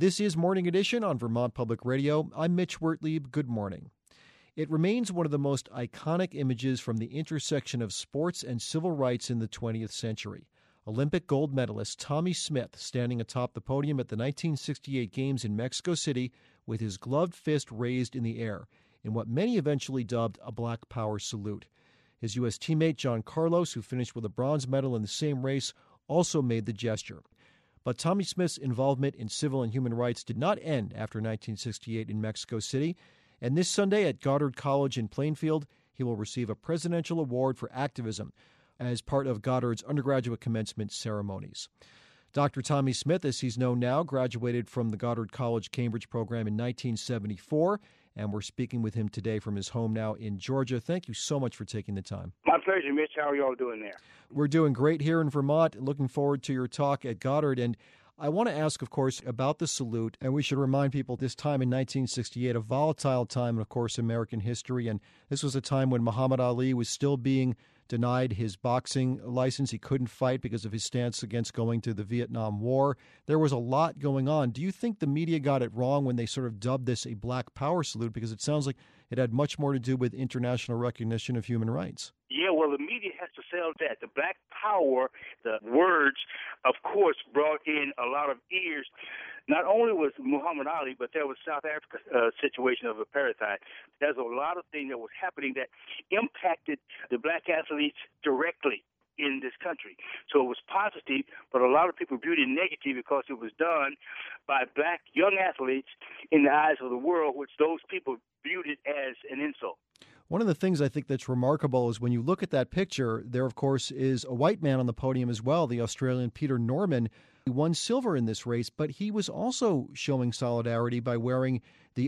This is Morning Edition on Vermont Public Radio. I'm Mitch Wertlieb. Good morning. It remains one of the most iconic images from the intersection of sports and civil rights in the 20th century. Olympic gold medalist Tommie Smith standing atop the podium at the 1968 Games in Mexico City with his gloved fist raised in the air in what many eventually dubbed a Black Power salute. His U.S. teammate John Carlos, who finished with a bronze medal in the same race, also made the gesture. But Tommie Smith's involvement in civil and human rights did not end after 1968 in Mexico City, and this Sunday at Goddard College in Plainfield, he will receive a presidential award for activism as part of Goddard's undergraduate commencement ceremonies. Dr. Tommie Smith, as he's known now, graduated from the Goddard College Cambridge program in 1974, and we're speaking with him today from his home now in Georgia. Thank you so much for taking the time. My pleasure, Mitch. How are you all doing there? We're doing great here in Vermont. Looking forward to your talk at Goddard. And I want to ask, of course, about the salute. And we should remind people this time in 1968, a volatile time, of course, American history. And this was a time when Muhammad Ali was still being denied his boxing license. He couldn't fight because of his stance against going to the Vietnam War. There was a lot going on. Do you think the media got it wrong when they sort of dubbed this a Black Power salute? Because it sounds like it had much more to do with international recognition of human rights. Yeah, well, the media has to sell that. The Black Power, the words, of course, brought in a lot of ears. Not only was Muhammad Ali, but there was South Africa's situation of apartheid. There's a lot of things that was happening that impacted the black athletes directly in this country. So it was positive, but a lot of people viewed it negative because it was done by black young athletes in the eyes of the world, which those people viewed it as an insult. One of the things I think that's remarkable is when you look at that picture, there, of course, is a white man on the podium as well, the Australian Peter Norman. He won silver in this race, but he was also showing solidarity by wearing the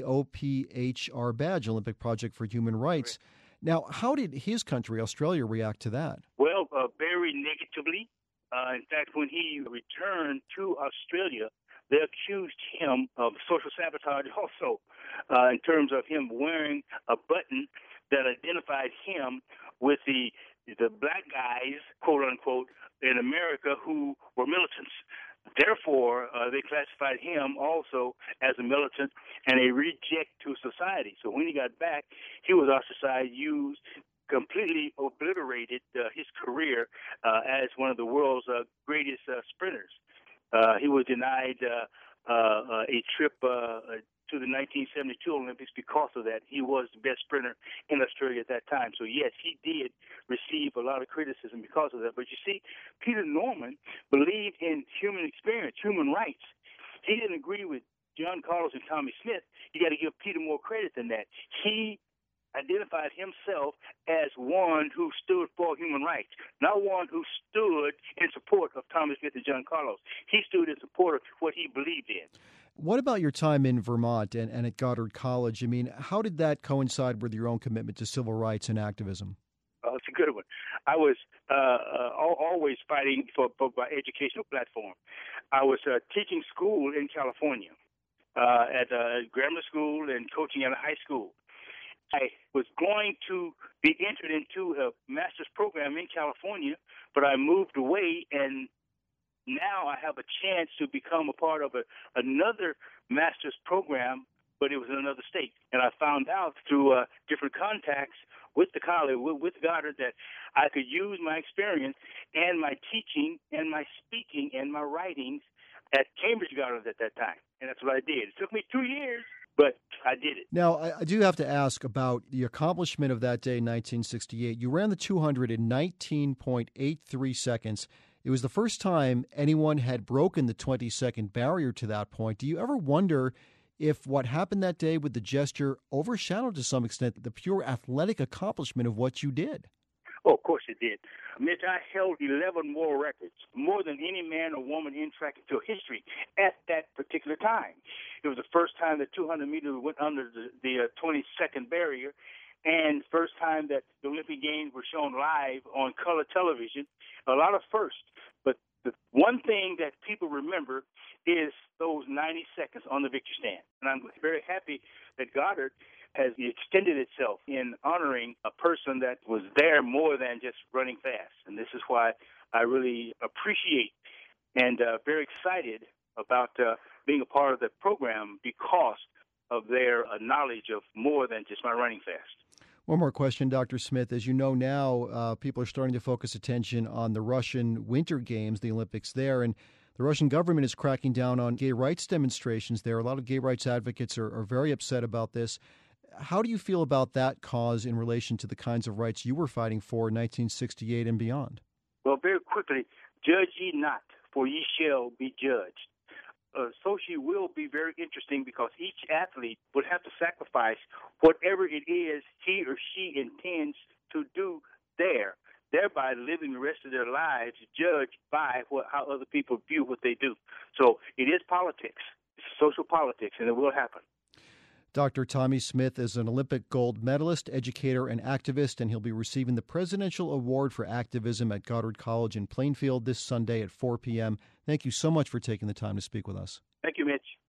OPHR badge, Olympic Project for Human Rights. Right. Now, how did his country, Australia, react to that? Well, very negatively. In fact, when he returned to Australia, they accused him of social sabotage also in terms of him wearing a button that identified him with the black guys, quote unquote, in America who were militants. Therefore, they classified him also as a militant and a reject to society. So when he got back, he was ostracized, used, completely obliterated his career as one of the world's greatest sprinters. He was denied a trip to the 1972 Olympics because of that. He was the best sprinter in Australia at that time. So, yes, he did receive a lot of criticism because of that. But you see, Peter Norman believed in human experience, human rights. He didn't agree with John Carlos and Tommie Smith. You got to give Peter more credit than that. He identified himself as one who stood for human rights, not one who stood in support of Tommie Smith and John Carlos. He stood in support of what he believed in. What about your time in Vermont and at Goddard College? I mean, how did that coincide with your own commitment to civil rights and activism? It's a good one. I was always fighting for my educational platform. I was teaching school in California at grammar school and coaching at a high school. I was going to be entered into a master's program in California, but I moved away, and now I have a chance to become a part of another master's program, but it was in another state. And I found out through different contacts with the college, with Goddard, that I could use my experience and my teaching and my speaking and my writings at Cambridge Goddard at that time. And that's what I did. It took me 2 years, but I did it. Now, I do have to ask about the accomplishment of that day in 1968. You ran the 200 in 19.83 seconds. It was the first time anyone had broken the 20-second barrier to that point. Do you ever wonder if what happened that day with the gesture overshadowed to some extent the pure athletic accomplishment of what you did? Oh, of course it did. Mitch, I held 11 world records, more than any man or woman in track and field history at that particular time. It was the first time that 200 meters went under the 20-second barrier, and first time that the Olympic Games were shown live on color television. A lot of firsts. But the one thing that people remember is those 90 seconds on the victory stand. And I'm very happy that Goddard has extended itself in honoring a person that was there more than just running fast. And this is why I really appreciate and very excited about being a part of the program because of their knowledge of more than just my running fast. One more question, Dr. Smith. As you know now, people are starting to focus attention on the Russian Winter Games, the Olympics there, and the Russian government is cracking down on gay rights demonstrations there. A lot of gay rights advocates are very upset about this. How do you feel about that cause in relation to the kinds of rights you were fighting for in 1968 and beyond? Well, very quickly, judge ye not, for ye shall be judged. Sochi will be very interesting because each athlete would have to sacrifice whatever it is he or she intends to do there, thereby living the rest of their lives judged by how other people view what they do. So it is politics. It's social politics, and it will happen. Dr. Tommie Smith is an Olympic gold medalist, educator, and activist, and he'll be receiving the Presidential Award for Activism at Goddard College in Plainfield this Sunday at 4 p.m. Thank you so much for taking the time to speak with us. Thank you, Mitch.